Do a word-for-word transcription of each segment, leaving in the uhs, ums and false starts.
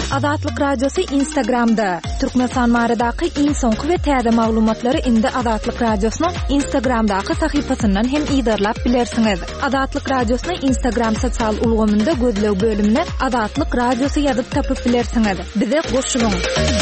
Azatlyk Radiosu Instagramda. Türkmenistan maradaky iň soňky we täze maglumatlary indi Azatlyk Radiosynyň Instagramdaky sahypasyndan hem ýa-da bilersiňiz. Azatlyk Radiosynyň Instagram sosial ulgamynda gözlew bölümine Azatlyk Radiosu ýazyp tapyp bilersiňiz. Bize goşulyň.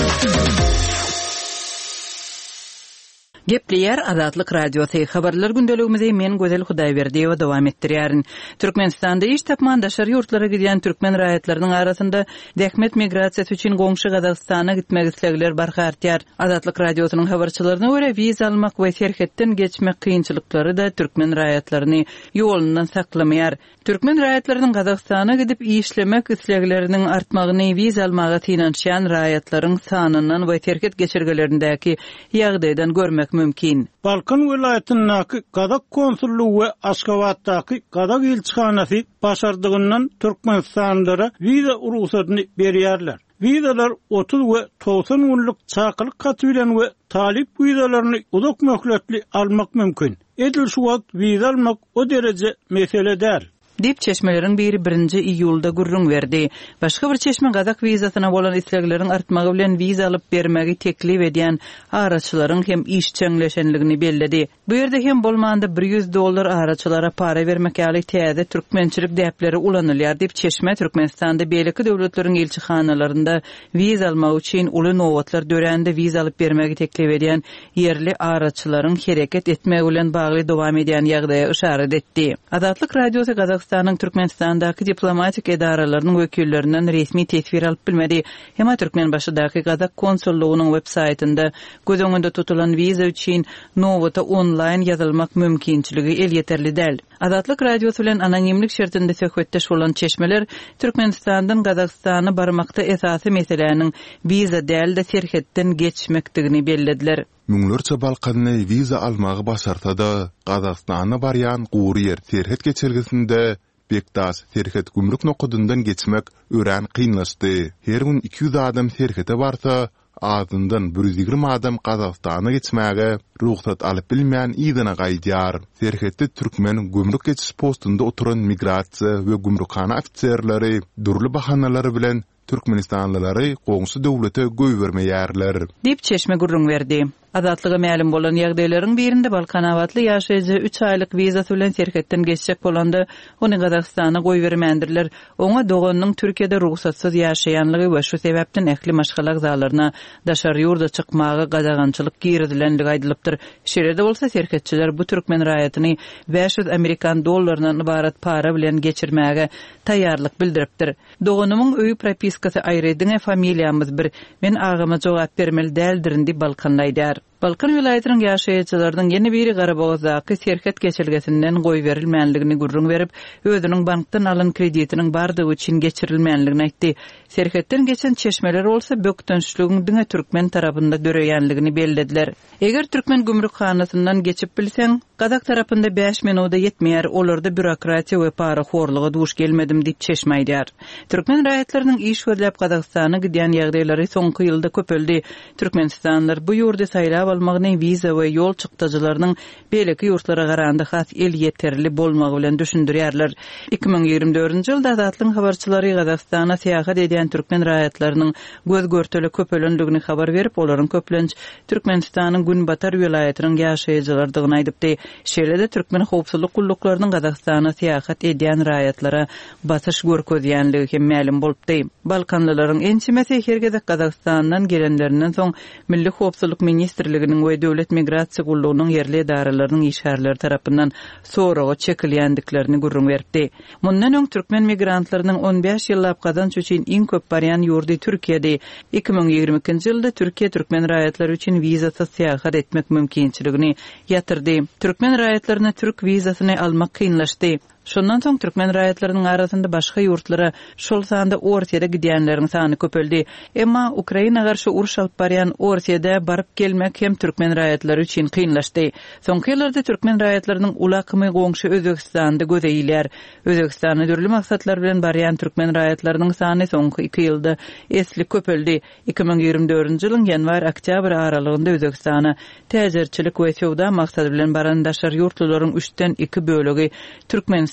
Gepleyer Azatlyk Radiosu habarlar gündeligimizi men Gözel Hudaýberdiýew dowam etdirýärin. Türkmenistanda iş tapman daşary ýurtlara giden türkmen raýatlarynyň arasynda dähmet migrasiýasy üçin goňşy Gazagstana gitmek islegler barhartýar. Azatlyk Radiosynyň habarçylaryna görä wiza almak we serhetden geçmek kynçylyklary da türkmen raýatlaryny ýolundan saklamaýar. Türkmen raýatlarynyň Gazagstana gidip işlemek islegleriniň artmagyny wiza almaga tinanşan raýatlaryň sanyndan we serhet geçirgelerindäki ýagdaýdan görmek mümkin. Balkan vilayetindäki Gazak konsullugy we Aşgabatdaky Gazak elçihanasy başardygyndan Türkmenistanlara wiza urusatny berýärler. Wizalar otuz we doksan günlük çakylyk gaty bilen we talip wizalaryny uzak möhletli almak mümkin. Edil şu wagt wiza almak o derece mesele däl. Dip çeşmeleriň biri birinji iýulda gurrun berdi. Başga bir çeşme Gazak wizasyna bolan islegleriň artmagy bilen wiza alyp bermegi teklip edýän araçylaryň hem iş çeňleşenligini belledi. Bu ýerde hem bolmanda bir yüz dollar araçylara para bermek ýaly täze türkmençilik däpleri ulanylýar dip çeşme Türkmenistanda beýleki döwletleriň elçihanalaryndə wiza almak üçin uly nowatlar dörände wiza alyp bermegi teklip edýän ýerli araçylaryň hereket etmegi bilen bagly dowam edýän ýagdaýa işaret etdi. Azatlyk Radiosu Gazak Türkmenistan'ın Türkmenistan'daki diplomatik edaralarının vekillerinden resmi tesvir alıp bilmedi. Hema Türkmen başıdaki Gazak konsolluğunun web saytında göz önünde tutulan viza üçün novata online yazılmak mümkinçiligi el yeterli del. Azatlyk Radiosu bilen anonimlik şertinde söhbetdeş bolan çeşmeler Türkmenistan'dan Gazakstana barmakta esasy meseleniň viza däl de serhetden geçmekdigini bellediler. Müňlerçe Balkanyny wiza almagy başartada Gazagstana barýan gury ýer serhet geçirgisinde Bekdas serhet gümrük nokudundan geçmek ören kynlaşdy. Her gün iki yüz adam serhete barsa, azyndan bir yüz ýigirme adam Gazagstana geçmäge ruhsat alyp bilmeýän ýygyna gaýdýar. Serhette türkmen gümrük geçiş postunda oturan migrasiýa we gümrükhana ofitserleri durly bahanalary bilen Türkmenistanlylary goňşy döwlete göý bermeýärler. Dip çeşme gurrun berdi. Azatlyga ma'lum bolan ýagdaýlaryň birinde Balkan awatly ýaşaýjy üç aýlyk wizasy bilen serhetden geçjek bolanda ony Gazagstana goý bermendirler. Oňa doganyň Türkiýede ruhsatsyz ýaşaýanlygy we şu sebäpden ähli maşgalak zalaryna daşary ýurda çykmagy gadagançylyk girdilenligi aýdylypdyr. Şeýle bolsa serhetçiler bu türkmen raýatyny beş yüz Amerikan dollarynyň ibarat para bilen geçirmäge taýýarlyk bildiripdir. Doganynyň öýü propiskasy aýrydyňa familiýamyz bir, men agama jogap bermeli däldirindi Balkanlaýdar. Balkan vilayatynyň ýaşaýjylarynyň ýene biri Garabagdaky serhet geçirgesinden goý berilmänligini gurrun berip, özüniň bankdan alan kreditiniň bardygy üçin geçirilmänligini aýtdy. Serhetden geçen çeşmeler bolsa bökdönçlügiň diňe türkmen tarapynda döreýänligini bellediler. Eger türkmen gümrükhanasyndan geçip bilseň, Gazak tarapynda beş minuta ýetmeýär, olarda bürokratiýa we para horlugy duş gelmedim diýip çeşmeýär. Türkmen raýatlarynyň iş görläp Gazagstana gidýän ýagdaýlary soňky ýylda köpeldi. Türkmenistanlylar bu ýurda saýlap almagyny wiza we ýol çykdyjylarynyň beýleki ýurtlara garanda has el ýeterli bolmagy bilen düşündirýärler. iki ming ýigirme dördünji ýylda Azatlyk habarçylary Gazagstana seýahat edýän türkmen raýatlarynyň göz görteli köpelendigini habar berip, olaryň köplenç Türkmenistanyň Günbatar vilayatynyň ýaşaýjylarydygyny aýdypdy. Şeýle-de türkmen howpsuzlyk gulluklarının Gazagstana seýahat edýän raýatlara basyş görkezýänligi hem ma'lum bolupdy. Balkanlylaryň ençimesi hergede Gazagstandan gelenlerinden soň Milli Howpsuzlyk Ministrliginiň we Döwlet Migrasiýa Gullugynyň ýerli edaralarynyň işgärleri tarapyndan soraga çekilýändiklerini gurrun berdi. Mundan öň türkmen migrantlarynyň on beş ýyllap kazanç üçin iň köp barýan ýurdy Türkiýede. iki ming ýigirme ikinji ýylda Türkiýe türkmen raýatlary üçin wizasyz seýahat etmek mümkinçiligini ýatyrdy. Türkmen raýatlaryna türk wizasyny almak kynlaşdy. Şondan soň türkmen raýatlarynyň arasynda başga ýurtlara şol sanda Orsiýada gidýänleriň sany köpeldi. Emma Ukraina garşy uruş alyp barýan Orsiýada baryp gelmek hem türkmen raýatlary üçin kynlaşdy. Soňky ýyllarda türkmen raýatlarynyň ulakymy goňşy Özbekistanda gözeýler. Özbekistana dürli maksatlar bilen barýan türkmen raýatlarynyň sany soňky iki ýylda esli köpeldi. iki ming ýigirme dördünji ýylyň ýanwar-oktýabr aralygynda Özbekistana täzirçilik we sowda maksady bilen baran daşary ýurtlaryň üçden iki bölegi Türkmen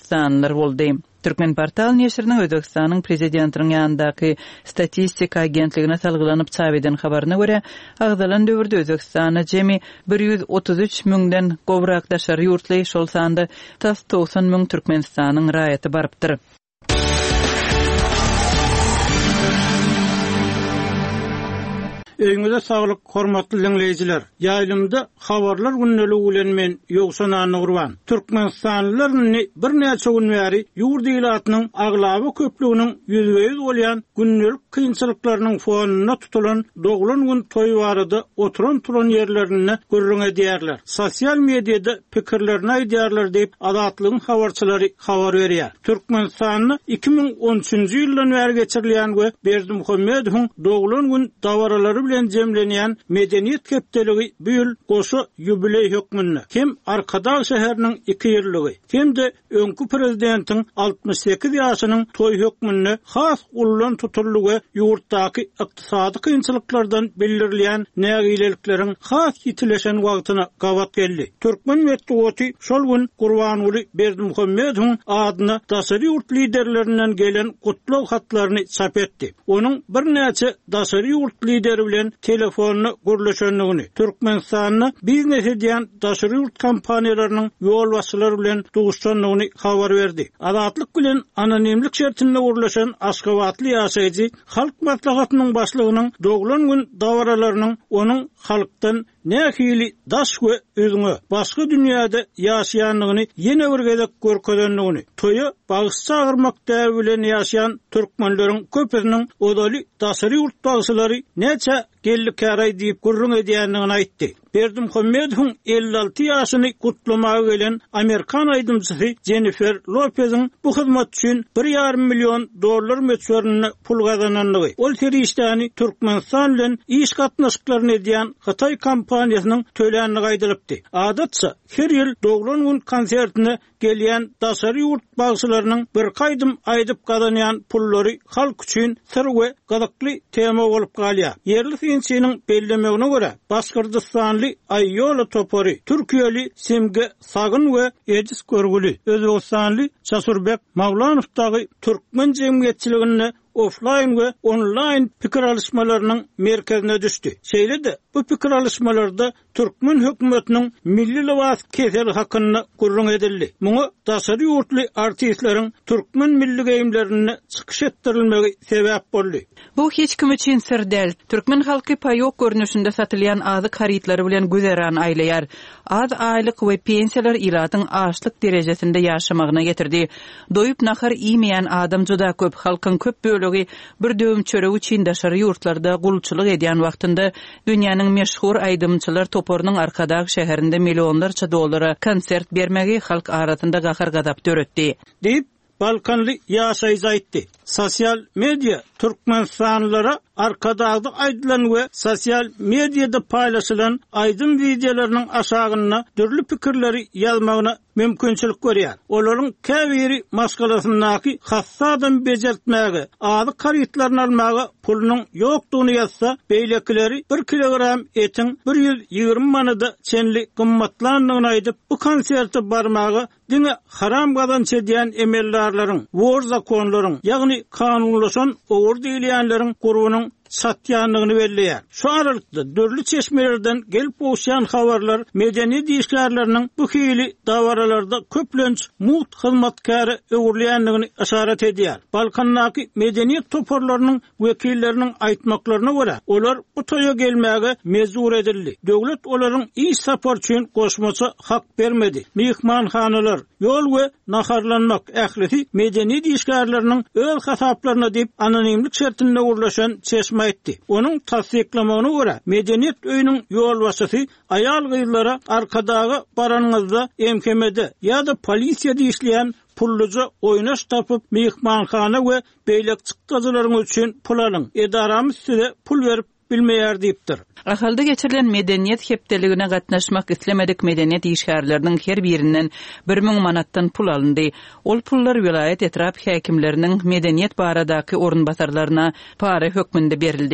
Türkmenistanlılar boldy. Türkmen portal neşriniň Özbekistanyň prezidentiniň ýanyndaky statistika agentligine salgylanyp çap eden habaryna görä, agzalan döwürde Özbekistana jemi bir ýüz otuz üç müňden gowrak daşary ýurtly, şol sanda doksan müň Türkmenistanyň raýaty barypdyr. Öňüňizde saglyk, hormatly dinleýijiler. Ýaýlymda habarlar günneligi bilen men ýogsana gurban. Türkmenistanlylaryny bir näçe gün bäri ýurt ýylatynyň aglaby köpliginiň ýüzge ýüz bolýan günnelik kynçylyklarynyň fonuna tutulan doglan gün toý barada oturan turan ýerlerini görüň edýärler. Sosial mediada pikirlerini aýdýarlar diýip adatlygyň habarçylary habar berýär. Türkmenistanyň iki ming on üçinji ýyldan bäri geçirilýän we Berdimuhammedowyň doglan gün dawaralary bilen jemlenýän medeniýet kepdeligi bu ýyl goşa ýubiley hökmünde hem Arkadaş şäheriniň iki ýylligi hem de öňkü prezidentiň altmış sekiz ýaşynyň toý hökmünde has ullan tutulýy ýurtdaky ykdysady kynçylyklardan bildirilýän nägilelikleriň has ýitileşen wagtyna gawat geldi. Türkmen medeniýeti şol gün Gurbanuly Berdimuhammedowyň adyna daşary ýurt liderlerinden gelen gutlaw hatlaryny çap etdi. Onuň bir näçe daşary ýurt lideri bilen telefonu gürleşenligini, Türkmenistanyny biznes edýän daşary ýurt kompaniýalarynyň ýol başçylary bilen duguşanlygyny habar berdi. Adatlyk bilen anonimlik şertinde gürleşen Aşgabatly ýaşaýjy halk maslahatynyň başlygynyň doglan gün dawaralarynyň onuň halkdan nähili daş we özüňe başga dünýäde ýaşaýanlygyny ýene bir gezek görkedenligini, toýa bagyş çagyrmak däbi bilen ýaşaýan türkmenleriň köpüniň odaly daşary ýurt bagşylary näçe gellik käray diýip gurrun edýänligini aýtdy. Berdimuhammedowyň elli alty ýaşyny gutlamaga gelen Amerikan aýdymçysy Jennifer Lopez'in bu hyzmat üçin bir ýarym million dollar meçberini pul gazananlygy, ol terişdäni Türkmenistan bilen iş gatnaşyklaryny edýän Hatay kompaniýasynyň tölenligi aýdylypdy. Adatça her ýyl doglan gün konsertine gelýän daşary ýurt bagşylarynyň bir gaýdym aýdyp gazanýan pullary halk üçin sir we gazakly tema bolup galýar. Yerli finçiniň bellemegine görä Başkyrdystanly Aýyola Topary, Türkiýeli Semge Sagyn we Edis Görgüli, Özbegistanly Çasurbek Mawlanowdagy türkmen jemgyýetçiligini offline we online pikir alışmalarının merkezine düştü. Şeýle de bu pikir alışmalarda Türkmen hökümetiniň milli lewat keseri hakkında gurrun edildi. Muňa daşary ýurtly artistleriň Türkmen milli geýimlerini çykyş etdirilmegi sebäp boldy. Bu hiç kim üçin sir däl. Türkmen halky paýok görnüşinde satylýan azyk harytlary bilen güzeran aýlaýar. Az aýlyk we pensiýalar ýylatyň açlyk derejesinde ýaşamagyna getirdi. Doýup nahar iýmeýän adam juda köp, halkyň köp bölegi bir döwüm çöregi üçin daşary ýurtlarda gulçylyk edýän wagtynda dünýäniň meşhur aýdymçylar toporynyň Arkadaş şäherinde millionlarça dollara konsert bermegi halk arasynda gahar gadap döretdi. Diýip Balkanly ýaşaýjy aýtdy. Sosial media Türkmenistanlylara arkadaşda aýdylan we sosial mediada paýlaşylan aýdym videolarynyň aşagyna dürli pikirleri ýazmagyna mümkinçilik görýär. Olaryň käbiri maskalasyndaky hassadan bejertmäge, azy karytlaryny almaga pulunyň ýokdugyny ýazsa, beýlekileri bir kilogram etiň bir ýüz ýygrimi manada çenli gymmatlandygyny aýdyp bu konserte barmagy diňe haram gazanç edýän emellarlaryň, wor zakonlaryň, ýagny kanunlaşan owur diýilýänleriň gurubynyň satýanlygyny belleýär. Şu aralykda dörli çeşmelerden gelip boşan habarlar medeniýet işgärleriniň bu hili dawaralarda köplenç mult hyzmatkary öwürleýänligini işaret edýär. Balkandaky medeniýet toporlarynyň wekilleriniň aýtmaklaryna görä, olar bu toýa gelmäge mezur edildi. Döwlet olaryň iş sapar üçin goşmaça hak bermedi. Mehmanhanalar, ýol we naharlanmak ählisi medeniýet işgärleriniň öz hasaplaryna diýip anonimlik şertinde urlaşan çeşme etdi. Onun tasdiklamagyna görä medeniýet öýüniň ýol başçysy aýal gyzlara arkadagy baranyňyzda emkemede ýa-da polisiýada işleýän pulluca oýnaş tapyp mehmanhana we beýlek çykdyjylaryň üçin pul alyň. Edaramyz size pul berip bilmeýär diýipdir. Ahalda geçirilen medeniýet hepdeligine gatnaşmak islemedik medeniýet işgärleriniň her birinden bir müň manatdan pul alındy. Ol pullar vilayet etrap häkimleriniň medeniýet baradaky orunbasarlaryna para hökmünde berildi.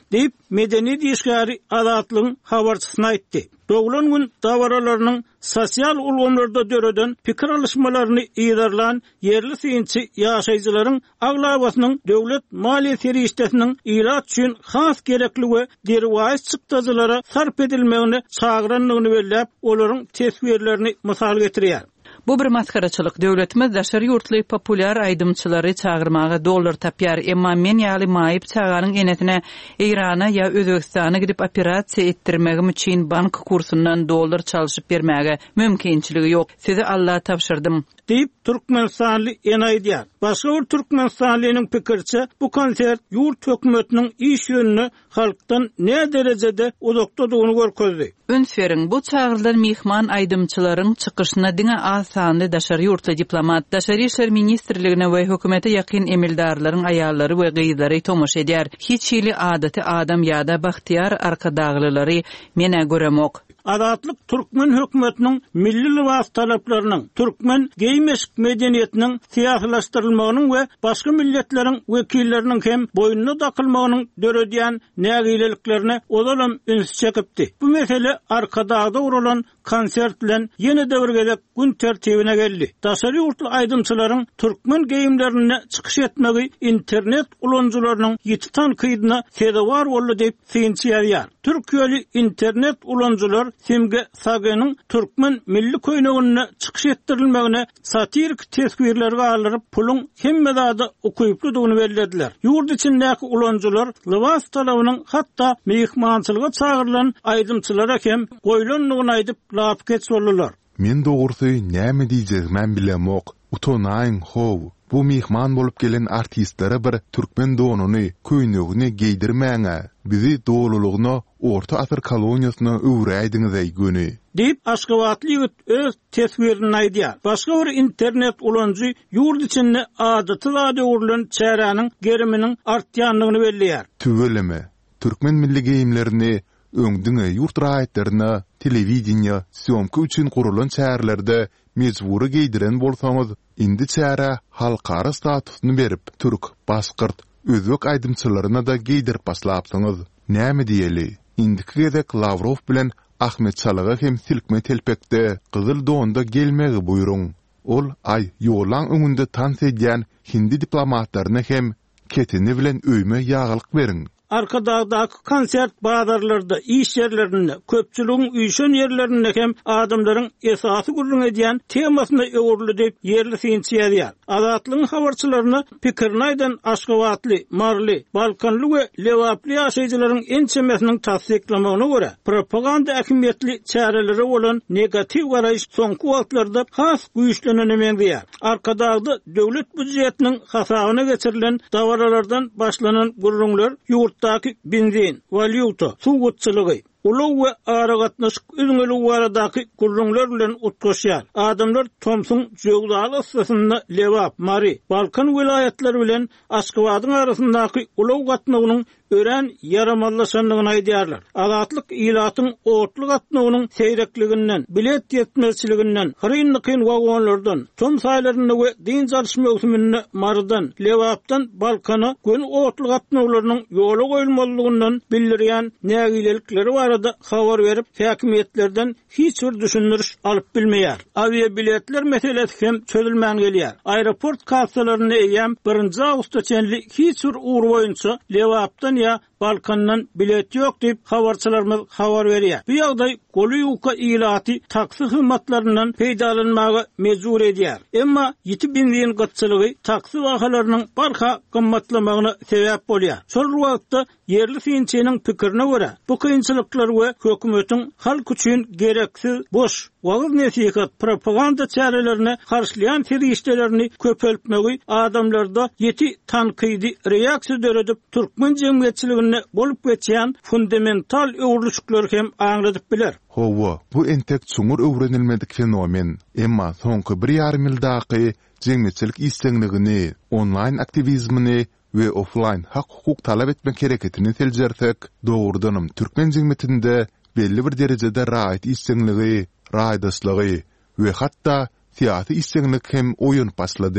deyip medeni dişgari adatlygyň habarçysyna aýtdy. Doglan gün dawaralarynyň sosial ulgamlarda döreden pikir alışmalaryny ýerlerlen yerli synçy ýaşaýjylaryň aglabasynyň döwlet maliýe serişdesiniň ilat üçin has gerekligi derwaýs çykdyjylara sarp edilmegini çagyranlygyny belläp, olaryň tesbirlerini mysal getirýär. Bu bir maskaraçylyk. Döwletimiz daşary ýurtly populyar aýdymçylary çağırmaga dollar tapýar. Emma men ýaly maýyp çağanyň enetine Irana ýa Özbekistana gidip operasiýa etdirmegim üçin bank kursundan dollar çalyşyp bermäge mümkinçiligi ýok. Size Allah tapşyrdym. Deyip Türkmenistanly enaýdýar. Başga bir Türkmenistanlynyň pikirçe bu konsert ýurt hökümetiniň iş ýönüni halkdan ne derejede uzakdadygyny görkezdi. Ünsferiň bu çağrılan mihman aýdymçylaryň çykyşyna diňe asanly daşary ýurtly diplomat, daşary işler ministrligine we hökümete ýakyn emildarlaryň aýallary we gyýdlary tomoş edýär. Hiç ýyly adaty adam ýa-da bahtiýar arkadaglylary mene göremok. Adatlyk Türkmen hökümetiniň milli libas talaplarynyň, Türkmen geýmeşik medeniýetiniň siýasalaşdyrylmagynyň we başga milletleriň wekilleriniň hem boýnuna dakylmagynyň döredýän nägileliklerini odalam üns çekipdi. Bu mesele arkadagda uralan konsert bilen ýene de bir gezek gün tertibine geldi. Daşary ýurtly aýdymçylaryň Türkmen geýimlerine çykyş etmegi internet ulanjylarynyň ýeti tankydyna sebäp boldy diýip synçýar. Türkiýeli internet ulanjylar Simge Saganyň Türkmen milli köýnegine çykyş etdirilmegine satirik tesbirlerge alyp puluň hemmedada okuyuplydygyny bellädiler. Ýurt içindäki ulanjylar libas talabynyň hatda mehmançylyga çağırılan aýdymçylara hem goýlanlygyny aýdyp lap geçýärler. Men dogurusy näme diýjegim bilemok. Utonaýyn how. Bu mehman bolup gelen artistlere bir Türkmen donuny, köýnegini giydirmäňe, bizi doğrulugyna Orta Asır koloniýasyna öwräýdiňiz güni. Deyip Aşgabatly ýigit öz tesbirini aýdýar. Başga bir internet ulanjy ýurt içinde adaty zady urulan çäranyň geriminiň artýanlygyny belläýär. Tüweleme, Türkmen milli geýimlerini öňdüňe ýurt raýatlaryna, telewizioniýa, syomka üçin gurulan çärlerde mejburi giydiren bolsaňyz, indi çäre halkara statusny berip, türk, baskırt, özbek aýdymçylaryna da giydirip baslapsyňyz. Näme diýeli? Indiki gezek Lavrov bilen Ahmet Çalyga hem silkme telpekde gyzyl donda gelmegi buýruň. Ol ay ýolan öňünde tans edýän hindi diplomatlaryna hem ketini bilen öýme ýagylyk beriň. Arkadagdaky konsert bazarlarda, iş yerlerinde, köpçüligiň üýşen yerlerinde hem adamlaryň esasy gurrun edýän temasyna öwürli diýip yerli synçýar. Adatlygyň habarçylaryna pikirini aýdan Aşgabatly, Marly, Balkanly we Lewaply ýaşaýjylaryň ençemesiniň tasdiklamagyna görä, propaganda ähmiýetli çäreleri bolan negativ garaýyş soňky wagtlarda has güýçlenemeýär. Arkadagda döwlet büdjetiniň hasabyna geçirilen dawaralardan başlanan gurrunlar ýurtdaky benzin, valyuta, suwgutçylygy, uluw we aragatnaşyk üzüňeli waradaky gurrunlar bilen utgaşýar. Adamlar Tomsun Jogdaly ýasyna Lewap, Mary, Balkan vilayetleri bilen Aşgabatyň arasyndaky uluw gatnagynyň ören yaramallaşanlygyny aýdýarlar. Adatlyk ilatyň otly gatnagynyň seyrekliginden, bilet ýetmezçiliginden, hyrynlykyň wagonlardan, tom saýlaryny we din jarşy mewsümini Marydan, Lewapdan Balkana gün otly gatnaglarynyň ýola goýulmalygyndan bildirýän nägilelikleri barada habar berip, häkimetlerden hiç bir düşündürüş alyp bilmeýär. Aviýa biletler meselesi hem çözülmän gelýär. Aeroport kassalaryny eýem birinji awgustda çenli hiç bir uğur boýunça Lewapdan ya Balkandan bilet ýok diýip habarçylarymyz habar berýär. Bu ýagdaý goly ýuka ilaty taksi hyzmatlaryndan peýdalanmagy mejbur edýär. Emma ýeti benzin gatçylygy taksi wagalarynyň barha gymmatlamagyna sebäp bolýar. Şol wagtda yerli synçynyň pikirine görä, bu kynçylyklar we hökümetiň halk üçin gereksiz boş wagt nesihat propaganda çärelerine karşılayan serişdelerini köpeltmegi adamlarda ýeti tankydy reaksiýa döredip Türkmen jemgyýetçiligine bolup geçýän fundamental öwürlüşikler hem aňladyp biler. Howa, bu entek çuňur öwrenilmedik fenomen. Emma soňky bir ýarym ýyldaky jemgyýetçilik islegligini, online aktivizmini we offline hak hukuk talap etmek hareketini teljersek, dogurdanam Türkmen jemgyýetinde belli bir derejede raýat islegligi, raýdaşlygy we hatda siýasy isleglik hem oýun başlady.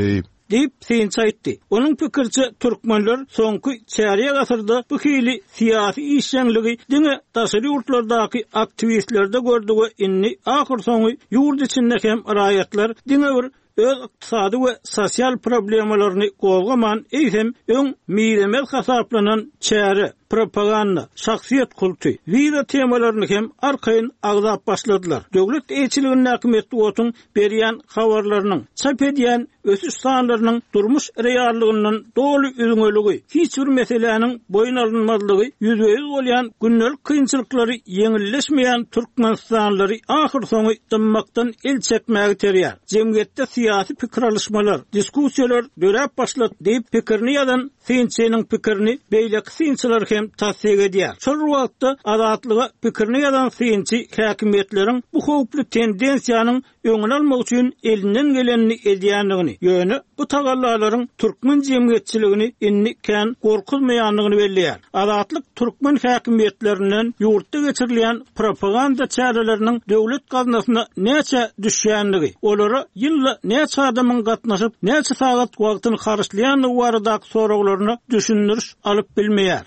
diýip synç aýtdy. Onuň pikirçe türkmenler soňky çäriýe gasyrda bu hili syýasy işçänligi diňe daşary ýurtlardaky aktivistlerde gördügi inni ahir soňy ýurt içinde hem raýatlar diňe bir öz iqtisady we sosial problemalaryny gowgaman eýsem öň miýlemez hasaplanan çäri propaganda, şahsiyet kultu, vida temalaryny hem arkaýyn agzap başladylar. Döwlet eýçiliginiň häkimetli otun berýän habarlarynyň, çap edýän ösüş sanlarynyň durmuş reallygynyň doly üzüňeligi, hiç bir meseleniň boyun alınmazlygy, ýüzüýüz bolýan günnelik kynçylyklary ýeňilleşmeýän Türkmenistanyly ahir soňy dymmakdan el çekmäge terýär. Jemgyýetde syýasy pikir alışmalar, diskussiýalar döräp başlady diýip pikirini ýazan Synçynyň pikirini beýleki synçylar hem tasdik edýär. Şol wagtda azatlyga pikirini ýazan Synçy häkimetleriň bu howply tendensiýanyň öňüne almak üçin elinden gelenini edýänligini, ýöne bu tagallalaryň türkmen jemgyýetçiligini inni kän gorkuzmaýanlygyny belliýär. Azatlyk türkmen häkimetlerinden ýurtda geçirilýän propaganda çäreleriniň döwlet gaznasyna näçe düşýänligi, olara ýylla näçe adamyň gatnaşyp, näçe sagat wagtyny harçlaýanlygy baradaky soraglaryny düşündiriş alyp bilmeýär.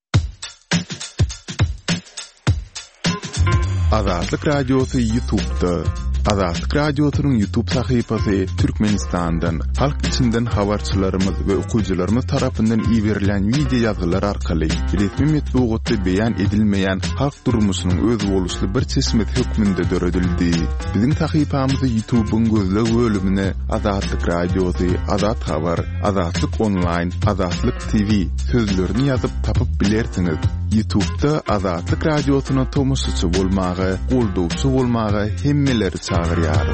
Azatlyk radiosu YouTube'da. Azatlyk radiosynyň YouTube sahypasy Türkmenistandan, halk içinden habarçylarymyz we okuwçylarymyz tarapyndan iýerilen video ýazgylar arkaly resmi metbuatda beýan edilmeýän halk durmuşynyň öz boluşly bir çeşmet hökmünde döredildi. Biziň sahypamyzy YouTube'un gözleg bölümine Azatlyk radiosu, Azat habar, Azatlyk online, Azatlyk T V sözlerini ýazyp tapyp bilersiňiz. YouTube'da Azatlyk radiosyna tomusçy bolmagy, goldowçy bolmagy hemmeleri çağırýar.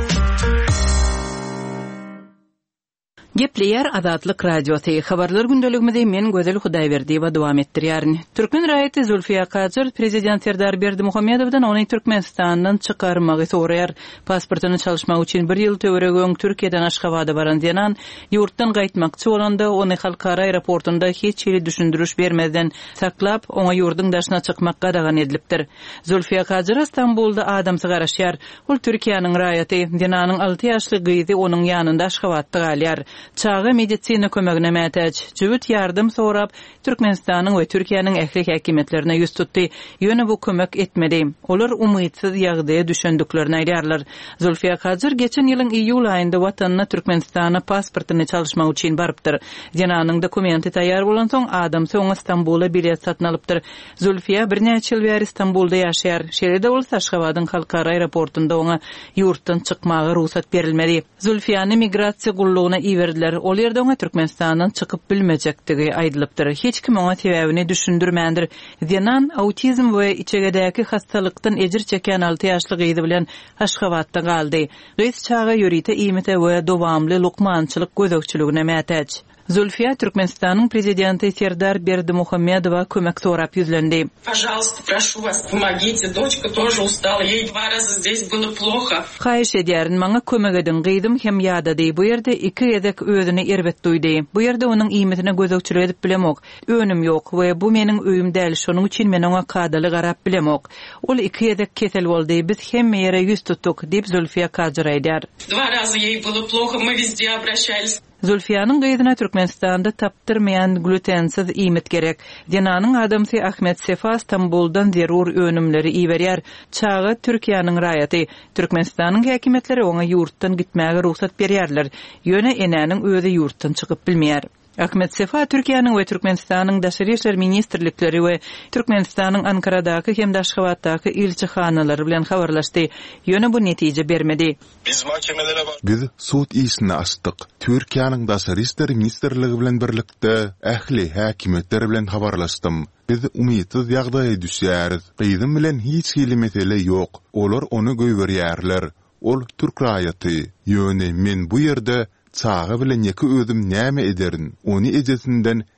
Gepleyer Azatlyk radiosu habarlar gündeligimizde men Gözel Hudaýberdi we dowam etdirýärin. Türkmen raýaty Zulfiýa Kaçyr prezident Serdar Berdimuhamedowdan ony Türkmenistandan çykarmagy soraýar. Pasportyny çalışmak üçin bir ýyl töweregöň Türkiýeden Aşgabatda baran diýen ýurtdan gaýtmakçy bolanda ony halkara aeroportunda hiç ýeri düşündiriş bermezden saklap oňa ýurdun daşyna çykmak gadagan edilipdir. Zulfiýa Kaçyr Istanbulda adamsy garaşýar. Ol Türkiýanyň raýaty Dinanyň alty ýaşly gyzy onuň ýanynda Aşgabatda galýar. Çağı medisina kömegine mätäç, jüwit ýardym sorap Türkmenistanyň we Türkiýanyň ähli häkimetlerine ýüz tutdy. Ýöne bu kömek etmedi. Olar umytsyz ýagdaýa düşendiklerini aýdýarlar. Zulfiýa Kaçyr geçen ýylyň iýul aýynda watanyna Türkmenistana pasportyny çalışmak üçin barypdyr. Dinanyň dokumenti taýýar bolan soň adam soň Istanbula bilet satyn alypdyr. Zulfiýa bir näçe ýyl bäri Istanbulda ýaşaýar. Şeýle bolsa Aşgabatyň halkara aeroportunda oňa ýurtdan çykmagy ruhsat berilmedi. Zulfiýany migrasiýa gullugyna iýerdiler. Ol ýerde oňa Türkmenistandan çykyp bilmejekdigi aýdylypdyr. Hiç kim oňa sebäbini düşündirmändir. Dinan autizm we içegedäki hastalykdan ejir çeken alty ýaşly gyzy bilen Aşgabatda galdy. Reis çağa ýörite iýmite we dowamly lukmançylyk gözükçüligine mätäç. Zulfiya Türkmenistanyň prezidenti Serdar Berdimuhammedowa kömek sorap ýüzlendi. Пожалуйста, прошу вас, помогите. Дочка тоже устала. Ей два раза здесь было плохо. Haýyş edýärin, maňa kömek edin. Gyzym hem ýadady. Bu ýerde iki ýedek özüni erbet duýdy. Bu ýerde onuň iýmetine gözükçülik edip bilemok. Önüm ýok we bu meniň öýüm däl. Şonuň üçin men oňa kadaly garap bilemok. Ol iki ýedek kesel boldy. Biz hemme ýere ýüz tutduk, diýip Zulfiya Kaçyr aýdýar. Два раза ей было плохо. Мы везде обращались. Zulfiýanyň gyzyna Türkmenistanda tapdyrmaýan glutensiz iýmet gerek. Dinanyň adamsy Ahmet Sefa Istanbuldan zerur önümleri iýerýär. Çağı Türkiýanyň raýaty. Türkmenistanyň häkimetleri oňa ýurtdan gitmäge ruhsat berýärler. Ýöne enäniň özi ýurtdan çykyp bilmeýär. Ahmet Sefa Türkiýanyň we Türkmenistanyň daşary işler ministrlikleri we Türkmenistanyň Ankaradaky hem Aşgabatdaky elçihanalary bilen habarlaşdy. Ýöne bu netije bermedi. Biz mahkemelere bak. Biz suud işini açdyk. Türkiýanyň daşary işler ministrligi bilen birlikde ähli häkimetler bilen habarlaşdym. Biz umytsyz ýagdaýa düşýäris. Gyzym bilen hiç hili mesele ýok. Olar ony göýberýärler. Ol türk raýaty. Ýöne men bu ýerde çağı bilen ýeki özüm näme ederin? Ony ejesinden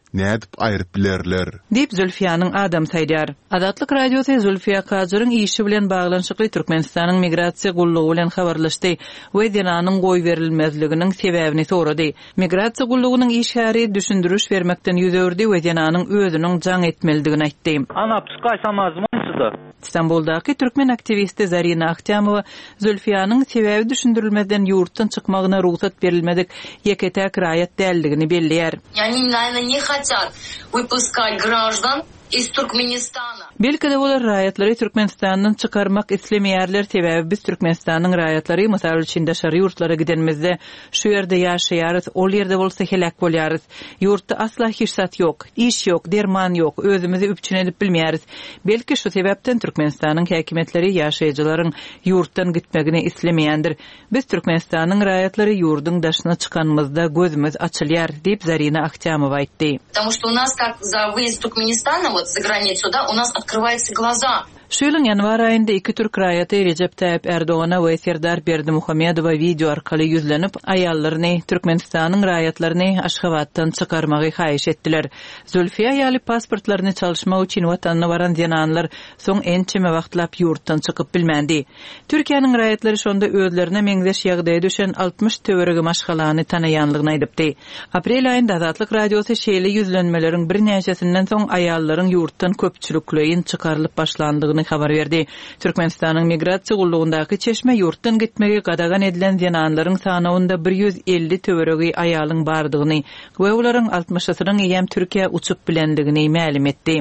nädip aýryp bilerler. Dip Zülfiyanyň adam saýdar. Adatlyk radioda Zülfiya Kazyryň işi bilen baglanşykly Türkmenistanyň migrasiýa gullugy bilen habarlaşdy we dinanyň goý berilmezliginiň sebäbini sorady. Migrasiýa gullugynyň işgäri düşündürüş bermekden ýüzördi we dinanyň özüniň jaň etmelidigini aýtdy. Ana psikaýsamazmynsy. İstanbuldaky türkmen aktivisti Zarina Akhtamowa Zülfiyanyň sebäbi düşündirilmeden ýurtdan çykmagyna ruhsat berilmedik ýeketäk raýat däldigini belliýär. Они, наверное, не хотят выпускать граждан из Туркменистана. Belki de olar raýatlary Türkmenistandan çykarmak islemeýärler sebäbi biz Türkmenistanyň raýatlary mysal üçin daşary ýurtlara gidenmizde şu ýerde ýaşaýarys, ol ýerde bolsa helak bolýarys. Ýurtda asla hirsat ýok, iş ýok, derman ýok, özümizi üpçün edip bilmeýäris. Belki şu sebäpden Türkmenistanyň häkimetleri ýaşaýjylaryň ýurtdan gitmegini islemeýändir. Biz Türkmenistanyň raýatlary ýurdun daşyna çykanmyzda gözümüz açylýar diýip Zarina Akhtamowa aýtdy. Потому что у нас как за выезд Туркменистана вот за границу, да, у нас открываются глаза. Şu ýylyň ýanwar aýynda iki türk raýaty Recep Tayyip Erdoğan'a we Serdar Berdimuhammedowa video arkaly ýüzlenip aýallaryny, Türkmenistanyň raýatlaryny Aşgabatdan çykarmagy haýyş etdiler. Zülfiýa ýaly pasportlaryny çalışmak üçin watanyna baran ýananlar soň ençeme wagtlap ýurtdan çykyp bilmändi. Türkiýanyň raýatlary şonda özlerine meňzeş ýagdaýa düşen altmış töweregi maşgalany tanaýanlygyny aýdypdy. Aprel aýynda Azatlyk radiosu şeýle ýüzlenmeleriň bir näçesinden soň aýallaryň ýurtdan köpçülikleýin çykarylyp başlandygyny habar berdi. Türkmenistanyň migrasiýa gullugyndaky çeşme ýurtdan gitmegi gadagan edilen ýananlaryň sanawynda bir ýüz elli töweregi aýalyň bardygyny we olaryň altmışynyň ýem Türkiýe uçup bilendigini ma'lum etdi.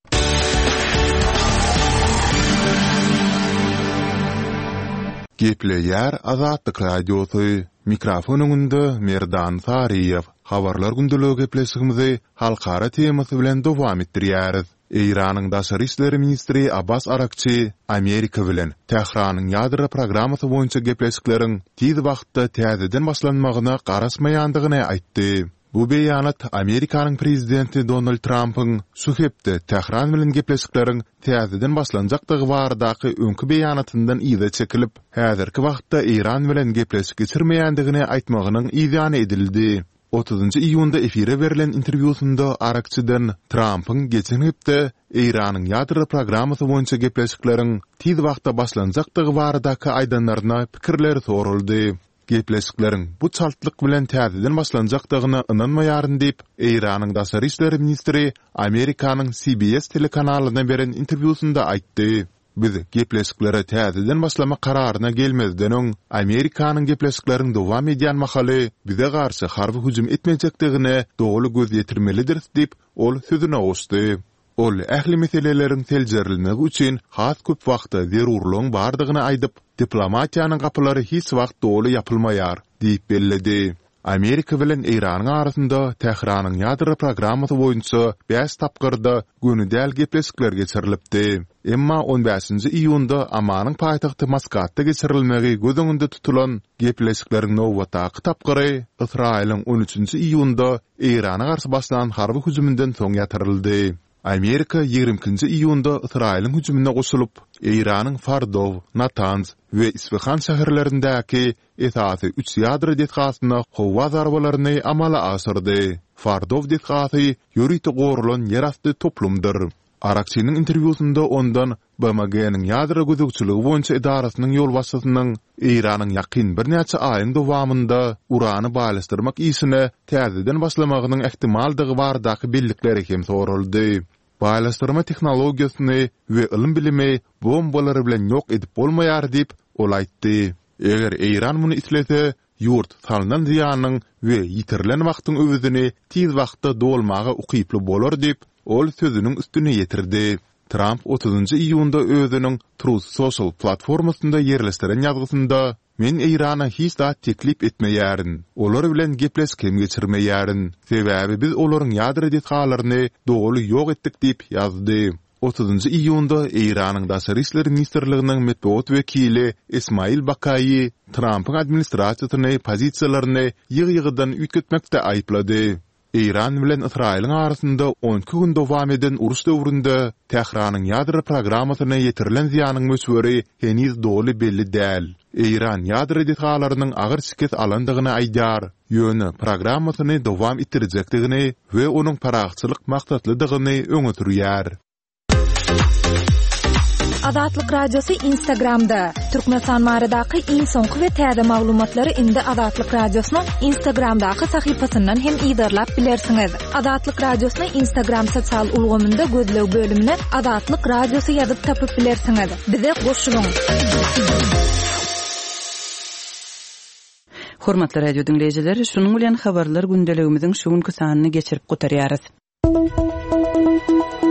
Gepleýär Azatlyk radiosu. Mikrofonunda Merdan Sariýew. Habarlar gündüligi gepleşigimizi halkara temasy bilen dowam etdirýäris. Iranyň daşary işleri ministri Abbas Arakçy Amerika bilen Tehranyň ýadra programmasy boýunça gepleşikleriň tiz wagtda täzeden başlanmagyna garaşmaýandygyny aýtdy. Bu beýanat Amerikanyň prezidenti Donald Trump'yň şu hepde Tehran bilen gepleşikleriň täzeden başlanjakdygy baradaky öňkü beýanatyndan ýyda çekilip, häzirki wagtda Iran bilen gepleşik geçirmeýändigini aýtmagynyň ýygyny edildi. otuzuncu iyunda efire verilen interviýusunda Arakçydan Trump'yň geçen hepde Iranyň ýadra programmasy boýunça gepleşikleriň tiz wagtda başlanjakdygy baradaky aýdanlaryna pikirleri soruldy. Gepleşikleriň bu çaltlyk bilen täzeden başlanjakdygyna ynanmaýaryn diýip Iranyň daşary işleri ministri Amerikanyň C B S telekanalyna beren interviýusunda aýtdy. Biz gepleşiklere täzeden başlama kararyna gelmezden öň Amerikanyň gepleşikleriň dowam edýän mahaly bize garşy harby hüjüm etmejekdigine dogly göz ýetirmelidir diýip ol sözüne oşdy. Ol ähli meseleleriň teljerilmegi üçin has köp wagtda zerurlygyň bardygyny aýdyp, diplomatiýanyň gapylary hiç wagt dogly ýapylmaýar diýip belledi. Amerika bilen Iranyň arasynda Tehranyň ýadra programmasy boýunça beş tapgyrda gönüdäl gepleşikler geçirilipdi. Emma on beşinci iýunda Amanyň paýtagty Maskatda geçirilmegi göz öňünde tutulan gepleşikleriň nowatdaky tapgyry Israýlyň on üçinci iýunda Irana garşy başlanan harby hüjümünden soň ýatyryldy. Amerika ýigrimkinji iýunda Israýlyň hüjümine goşulyp, Iranyň Fardov, Natanz we Isfahan şäherlerindäki esasy üç ýadra detgasyna howa zarbalaryny amala asyrdy. Fardov detgasy ýörüýte gorulan ýerasty toplumdyr. Arakçynyň interwiýusunda ondan B M G'niň ýadra gözükçüligi boýunça idarasynyň ýolbaşçysynyň Iranyň ýakyn bir näçe aýyň dowamında urany baýlaşdyrmak işine täzeden başlamagynyň ähtimaldygy bardaky bellikleri hem soruldy. Baýlaşdyrma tehnologiýasyny we ilim bilimi bombalary bilen ýok edip bolmaýar diýip ol aýtdy. Eger Iran muny islese, ýurt salynan ziýanyň we ýitirilen wagtyň öwüdini tiz wagtda dolmagy ukyply bolar diýip ol sözüniň üstüne ýetirdi. Trump otuzuncu iýunda özüniň Truth Social platformasynda ýerleşdiren ýazgysynda men Irana hiç da teklip etmeýärin. Olar bilen gepleş kem geçirmeýärin. Sebäbi biz olaryň ýadra detgalaryny dogly ýok etdik diýip ýazdy. otuzuncu iýunda Iranyň daşary işleri ministrliginiň metbuat wekili Ismail Bakayi Trump'yň administrasiýasyny pozisiýalaryny ýygy-ýygydan üýtgetmekde aýplady. İran bilen İsrail'in arasında on iki gün dowam eden uruş döwründe Tehranyň ýadro programmasyna ýetirilen ziýanyň mösweri heniz doly belli däl. İran ýadro detalarynyň agyr şikes alandygyny aýdar, ýöne programmasyny dowam etdirjekdigini we onuň paragçylyk maksatlydygyny öňe sürýär. Azatlyk radiosu Instagramda. Türkmenistan maradaky iň soňky we täze maglumatlary indi Azatlyk radiosynyň Instagramdaky sahypasyndan hem ýydarlap bilersiňiz. Azatlyk radiosyny Instagram sosial ulgamynda gözlew bölümine Azatlyk radiosu ýazyp tapyp bilersiňiz. Bize goşulyň. Hormatly radio dinleýijileri, şunuň bilen habarlar gündeligimiziň şu günkü sanyny geçirip gotarýarys.